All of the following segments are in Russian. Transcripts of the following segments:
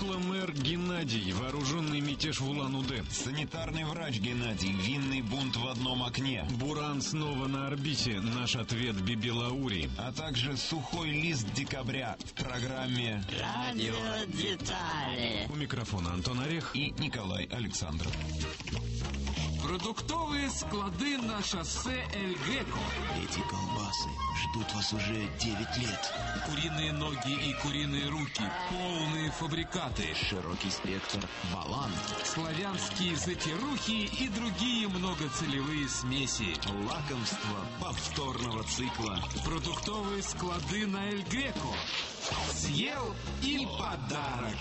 Кукла-мэр Геннадий, вооруженный мятеж в Улан-Удэ. Санитарный врач Геннадий, винный бунт в одном окне. Буран снова на орбите, наш ответ Биби Лаури. А также сухой лист декабря в программе «Радио Детали». У микрофона Антон Орех и Николай Александров. Продуктовые склады на шоссе Эль-Греко. Эти колбасы ждут вас уже 9 лет. Куриные ноги и куриные руки. Полные фабрикаты. Широкий спектр балан. Славянские затирухи и другие многоцелевые смеси. Лакомство повторного цикла. Продуктовые склады на Эль-Греко. Съел и подарок.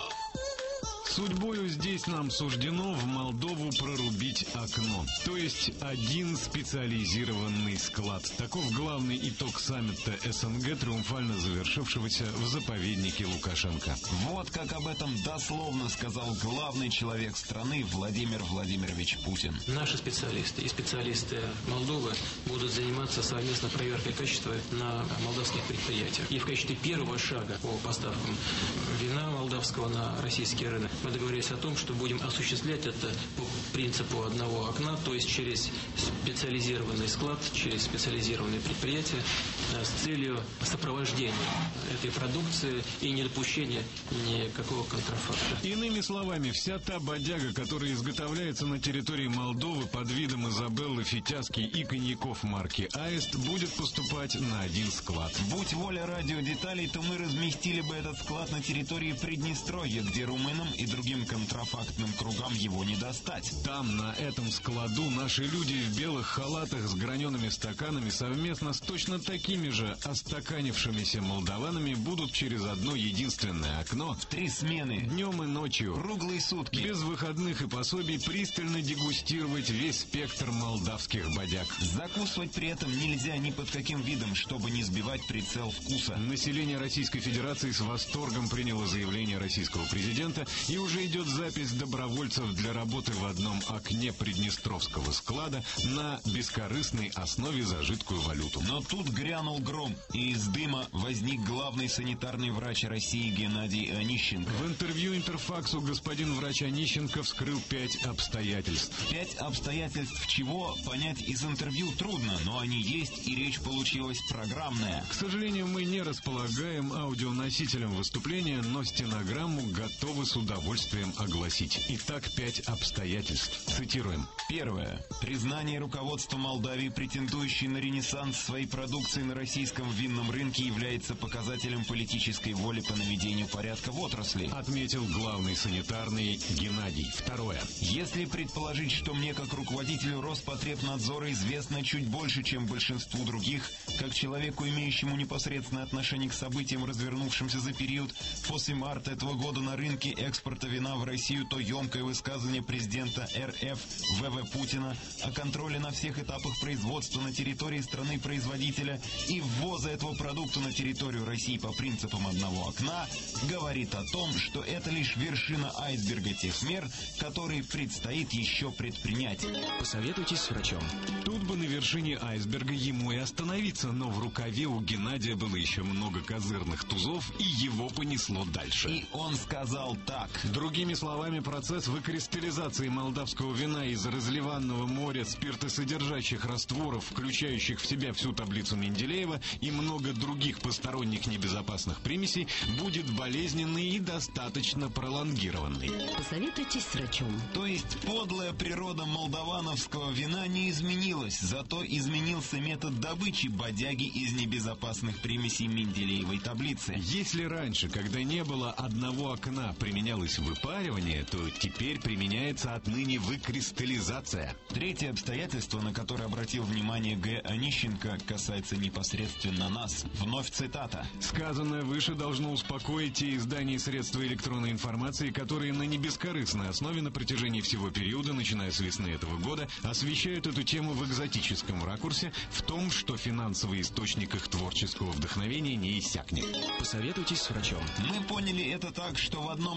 Судьбою здесь нам суждено в Молдову прорубить окно. То есть один специализированный склад. Таков главный итог саммита СНГ, триумфально завершившегося в заповеднике Лукашенко. Вот как об этом дословно сказал главный человек страны Владимир Владимирович Путин. Наши специалисты и специалисты Молдовы будут заниматься совместно проверкой качества на молдавских предприятиях. И в качестве первого шага по поставкам вина молдавского на российский рынок мы договорились о том, что будем осуществлять это по принципу одного окна, то есть через специализированный склад, через специализированные предприятия с целью сопровождения этой продукции и недопущения никакого контрафакта. Иными словами, вся та бодяга, которая изготовляется на территории Молдовы под видом Изабеллы, Фитяски и коньяков марки «Аист», будет поступать на один склад. Будь воля радио деталей, то мы разместили бы этот склад на территории Приднестровья, где румынам и другим контрафактным кругам его не достать. Там, на этом складу, наши люди в белых халатах с гранеными стаканами совместно с точно такими же остаканившимися молдаванами будут через одно единственное окно в 3 смены, днем и ночью, круглые сутки, без выходных и пособий, пристально дегустировать весь спектр молдавских бодяг. Закусывать при этом нельзя ни под каким видом, чтобы не сбивать прицел вкуса. Население Российской Федерации с восторгом приняло заявление российского президента, и уже идет запись добровольцев для работы в одном окне приднестровского склада на бескорыстной основе за жидкую валюту. Но тут грянул гром, и из дыма возник главный санитарный врач России Геннадий Онищенко. В интервью Интерфаксу господин врач Онищенко вскрыл 5 обстоятельств. 5 обстоятельств чего, понять из интервью трудно, но они есть, и речь получилась программная. К сожалению, мы не располагаем аудионосителем выступления, но стенограмму готовы с удовольствием огласить. Итак, 5 обстоятельств. Цитируем. Первое. Признание руководства Молдавии, претендующей на ренессанс своей продукции на российском винном рынке, является показателем политической воли по наведению порядка в отрасли, отметил главный санитарный Геннадий. Второе. Если предположить, что мне как руководителю Роспотребнадзора известно чуть больше, чем большинству других, как человеку, имеющему непосредственное отношение к событиям, развернувшимся за период после марта этого года на рынке экспорта вина в Россию, то емкое высказывание президента РФ В.В. Путина о контроле на всех этапах производства на территории страны-производителя и ввоза этого продукта на территорию России по принципам одного окна говорит о том, что это лишь вершина айсберга тех мер, которые предстоит еще предпринять. Посоветуйтесь с врачом. Тут бы на вершине айсберга ему и остановиться, но в рукаве у Геннадия было еще много козырных тузов, и его понесло дальше. И он сказал так. Другими словами, процесс выкристаллизации молдавского вина из разливанного моря спиртосодержащих растворов, включающих в себя всю таблицу Менделеева и много других посторонних небезопасных примесей, будет болезненный и достаточно пролонгированный. Посоветуйтесь с врачом. То есть подлая природа молдавановского вина не изменилась, зато изменился метод добычи бодяги из небезопасных примесей Менделеевой таблицы. Если раньше, когда не было одного окна, применялось выпаривание, то теперь применяется отныне выкристаллизация. Третье обстоятельство, на которое обратил внимание Г. Онищенко, касается непосредственно нас. Вновь цитата. Сказанное выше должно успокоить те издания и средства электронной информации, которые на небескорыстной основе на протяжении всего периода, начиная с весны этого года, освещают эту тему в экзотическом ракурсе, в том, что финансовый источник их творческого вдохновения не иссякнет. Посоветуйтесь с врачом. Мы поняли это так, что в одном окне на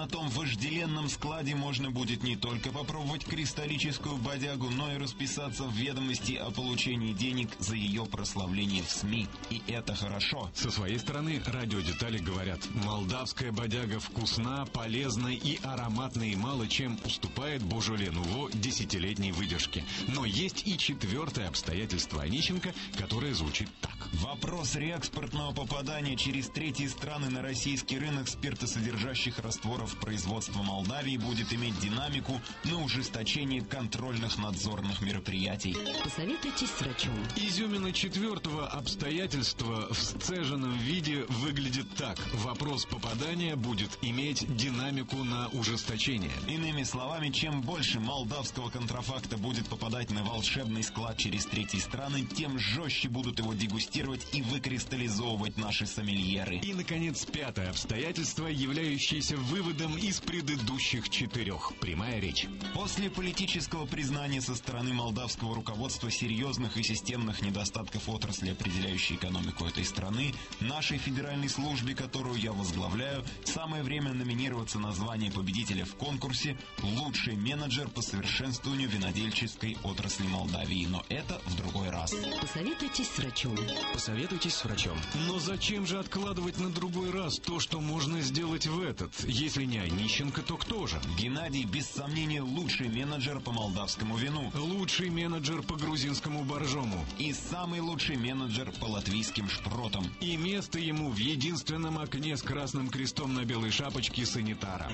на том вожделенном складе можно будет не только попробовать кристаллическую бодягу, но и расписаться в ведомости о получении денег за ее прославление в СМИ. И это хорошо. Со своей стороны радиодетали говорят: молдавская бодяга вкусна, полезна и ароматна, и мало чем уступает Божоле Нуво десятилетней выдержке. Но есть и четвертое обстоятельство Онищенко, которое звучит так. Вопрос реэкспортного попадания через третьи страны на российский рынок спиртосодержащих растворов производства Молдавии будет иметь динамику на ужесточение контрольных надзорных мероприятий. Посоветуйтесь с врачом. Изюмина четвертого обстоятельства в сцеженном виде выглядит так. Вопрос попадания будет иметь динамику на ужесточение. Иными словами, чем больше молдавского контрафакта будет попадать на волшебный склад через третьи страны, тем жестче будут его дегустировать и выкристаллизовывать наши сомельеры. И, наконец, пятое обстоятельство, являющееся выводом из предыдущих четырех. Прямая речь. После политического признания со стороны молдавского руководства серьезных и системных недостатков отрасли, определяющей экономику этой страны, нашей федеральной службе, которую я возглавляю, самое время номинироваться на звание победителя в конкурсе «Лучший менеджер по совершенствованию винодельческой отрасли Молдавии». Но это в другой раз. Посоветуйтесь с врачом. Посоветуйтесь с врачом. Но зачем же откладывать на другой раз то, что можно сделать в этот? Если не Онищенко, то кто же? Геннадий, без сомнения, лучший менеджер по молдавскому вину. Лучший менеджер по грузинскому боржому. И самый лучший менеджер по латвийским шпротам. И место ему в единственном окне с красным крестом на белой шапочке санитара.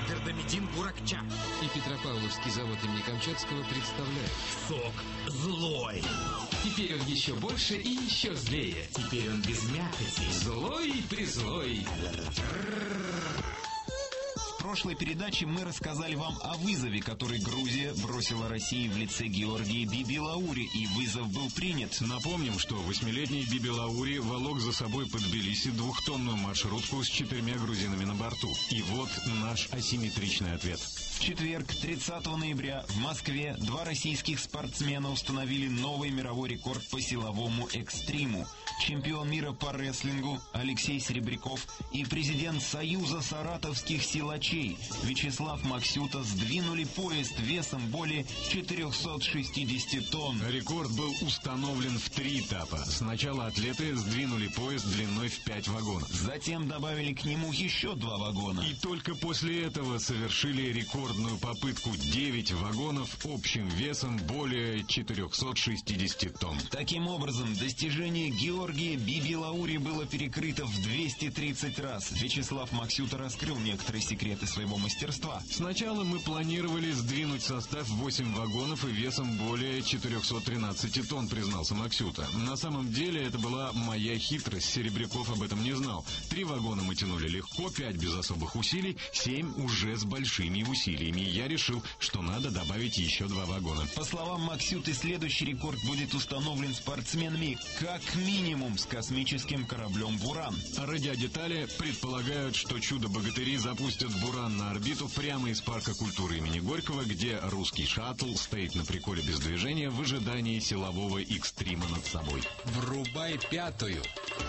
И Петропавловский завод имени Камчатского представляет. Сок злой. Теперь он еще больше и еще злее. Теперь он без мякоти. Злой-призлой. В прошлой передаче мы рассказали вам о вызове, который Грузия бросила России в лице Георгия Бибилаури, и вызов был принят. Напомним, что 8-летний Бибилаури волок за собой под Тбилиси 2-тонную маршрутку с 4 грузинами на борту. И вот наш асимметричный ответ. В четверг, 30 ноября, в Москве 2 российских спортсмена установили новый мировой рекорд по силовому экстриму. Чемпион мира по рестлингу Алексей Серебряков и президент Союза саратовских силачей Вячеслав Максюта сдвинули поезд весом более 460 тонн. Рекорд был установлен в 3 этапа. Сначала атлеты сдвинули поезд длиной в 5 вагонов. Затем добавили к нему еще 2 вагона. И только после этого совершили рекордную попытку 9 вагонов общим весом более 460 тонн. Таким образом, достижение Георгия Бибилаури было перекрыто в 230 раз. Вячеслав Максюта раскрыл некоторые секреты своего мастерства. Сначала мы планировали сдвинуть состав 8 вагонов и весом более 413 тонн, признался Максюта. На самом деле это была моя хитрость, Серебряков об этом не знал. 3 вагона мы тянули легко, 5 без особых усилий, 7 уже с большими усилиями. Я решил, что надо добавить еще 2 вагона. По словам Максюты, следующий рекорд будет установлен спортсменами как минимум с космическим кораблем «Буран». Радиодетали предполагают, что чудо-богатыри запустят «Буран» на орбиту прямо из парка культуры имени Горького, где русский шаттл стоит на приколе без движения в ожидании силового экстрима над собой. Врубай 5-ю.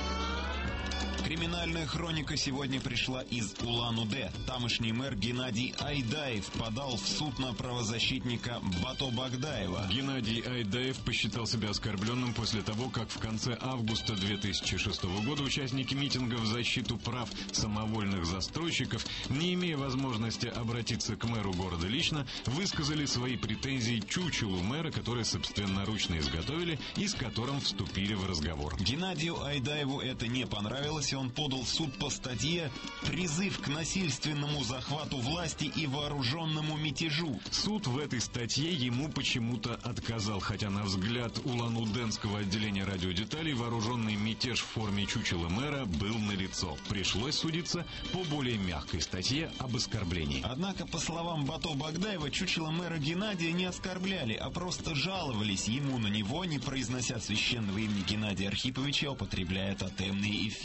Криминальная хроника сегодня пришла из Улан-Удэ. Тамошний мэр Геннадий Айдаев подал в суд на правозащитника Бато Багдаева. Геннадий Айдаев посчитал себя оскорбленным после того, как в конце августа 2006 года участники митинга в защиту прав самовольных застройщиков, не имея возможности обратиться к мэру города лично, высказали свои претензии чучелу мэра, который собственноручно изготовили и с которым вступили в разговор. Геннадию Айдаеву это не понравилось, и он подал в суд по статье «Призыв к насильственному захвату власти и вооруженному мятежу». Суд в этой статье ему почему-то отказал, хотя на взгляд Улан-Удэнского отделения радиодеталей вооруженный мятеж в форме чучела мэра был налицо. Пришлось судиться по более мягкой статье об оскорблении. Однако, по словам Бато Багдаева, чучело мэра Геннадия не оскорбляли, а просто жаловались ему на него, не произнося священного имени Геннадия Архиповича, употребляя тотемные эвфемизмы.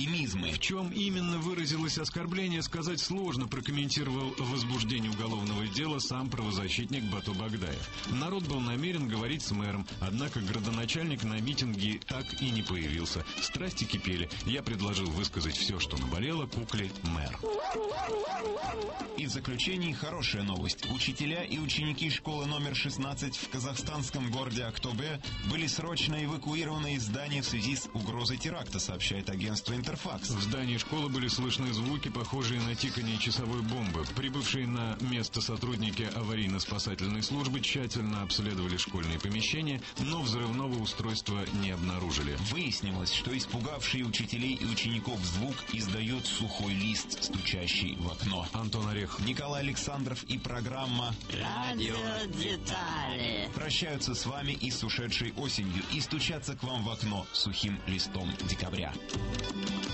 тюрьмы. В чем именно выразилось оскорбление, сказать сложно, прокомментировал возбуждение уголовного дела сам правозащитник Бату Багдаев. Народ был намерен говорить с мэром, однако градоначальник на митинге так и не появился. Страсти кипели. Я предложил высказать все, что наболело кукле мэр. И в заключении хорошая новость. Учителя и ученики школы номер 16 в казахстанском городе Актобе были срочно эвакуированы из здания в связи с угрозой теракта, сообщает агентство Интерфакс. В здании школы были слышны звуки, похожие на тикание часовой бомбы. Прибывшие на место сотрудники аварийно-спасательной службы тщательно обследовали школьные помещения, но взрывного устройства не обнаружили. Выяснилось, что испугавшие учителей и учеников звук издает сухой лист, стучащий в окно. Антон Орех, Николай Александров и программа «Радио Детали» прощаются с вами и с ушедшей осенью и стучатся к вам в окно сухим листом декабря.